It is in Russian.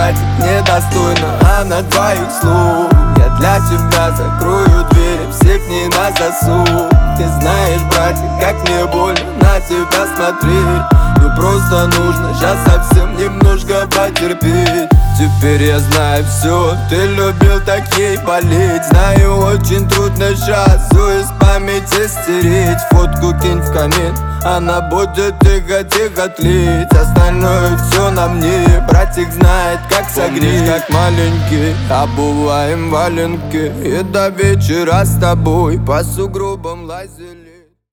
братик, недостойна она твоих слов. Я для тебя закрою двери, всех не на засув. Ты знаешь, братик, как мне больно на тебя смотреть. Ну просто нужно сейчас совсем немножко потерпеть. Теперь я знаю все, ты любил так ей болеть. Знаю, очень трудно сейчас все из памяти стереть. Фотку кинь в коммент, она будет тихо-тихо тлеть. Остальное все на мне, братик знает, как согреть. Как маленький, обуваем валенки, и до вечера с тобой по сугробам лазили.